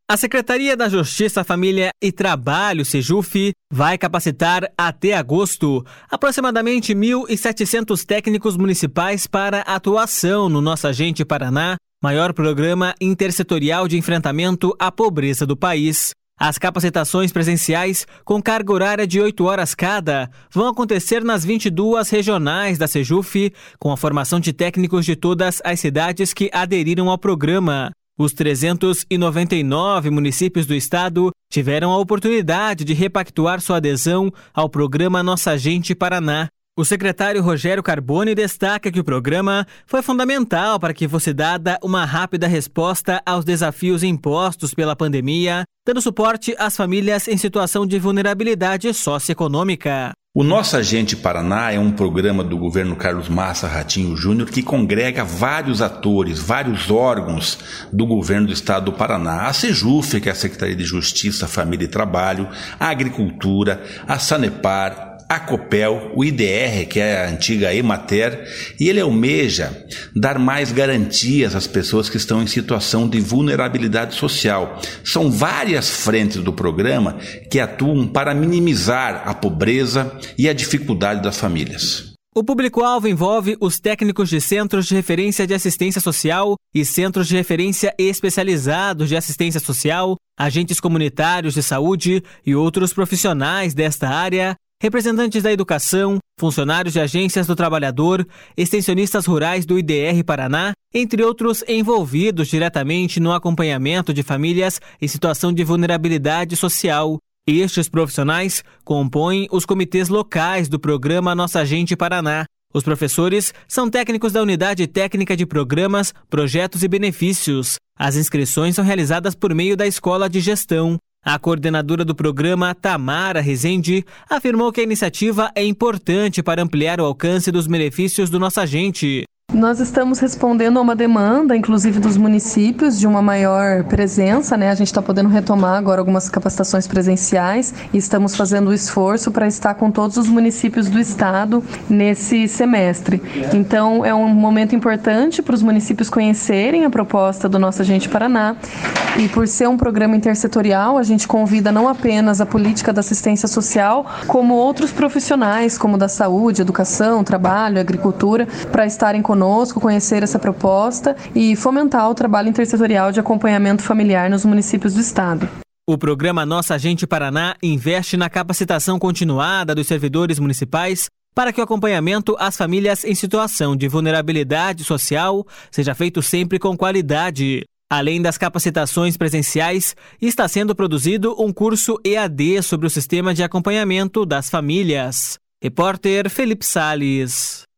A Secretaria da Justiça, Família e Trabalho, SEJUF, vai capacitar até agosto aproximadamente 1.700 técnicos municipais para atuação no Nossa Gente Paraná, maior programa intersetorial de enfrentamento à pobreza do país. As capacitações presenciais, com carga horária de 8 horas cada, vão acontecer nas 22 regionais da SEJUF, com a formação de técnicos de todas as cidades que aderiram ao programa. Os 399 municípios do estado tiveram a oportunidade de repactuar sua adesão ao programa Nossa Gente Paraná. O secretário Rogério Carboni destaca que o programa foi fundamental para que fosse dada uma rápida resposta aos desafios impostos pela pandemia, dando suporte às famílias em situação de vulnerabilidade socioeconômica. O Nossa Gente Paraná é um programa do governo Carlos Massa Ratinho Júnior que congrega vários atores, vários órgãos do governo do estado do Paraná. A SEJUF, que é a Secretaria de Justiça, Família e Trabalho, a Agricultura, a Sanepar, a Copel, o IDR, que é a antiga Emater, e ele almeja dar mais garantias às pessoas que estão em situação de vulnerabilidade social. São várias frentes do programa que atuam para minimizar a pobreza e a dificuldade das famílias. O público-alvo envolve os técnicos de centros de referência de assistência social e centros de referência especializados de assistência social, agentes comunitários de saúde e outros profissionais desta área, representantes da educação, funcionários de agências do trabalhador, extensionistas rurais do IDR Paraná, entre outros envolvidos diretamente no acompanhamento de famílias em situação de vulnerabilidade social. Estes profissionais compõem os comitês locais do programa Nossa Gente Paraná. Os professores são técnicos da Unidade Técnica de Programas, Projetos e Benefícios. As inscrições são realizadas por meio da Escola de Gestão. A coordenadora do programa, Tamara Rezende, afirmou que a iniciativa é importante para ampliar o alcance dos benefícios do Nossa Gente. Nós estamos respondendo a uma demanda, inclusive dos municípios, de uma maior presença, né? A gente está podendo retomar agora algumas capacitações presenciais e estamos fazendo o esforço para estar com todos os municípios do estado nesse semestre. Então, é um momento importante para os municípios conhecerem a proposta do Nossa Gente Paraná e por ser um programa intersetorial, a gente convida não apenas a política da assistência social, como outros profissionais, como da saúde, educação, trabalho, agricultura, para estarem conosco, conhecer essa proposta e fomentar o trabalho intersetorial de acompanhamento familiar nos municípios do estado. O programa Nossa Gente Paraná investe na capacitação continuada dos servidores municipais para que o acompanhamento às famílias em situação de vulnerabilidade social seja feito sempre com qualidade. Além das capacitações presenciais, está sendo produzido um curso EAD sobre o sistema de acompanhamento das famílias. Repórter Felipe Salles.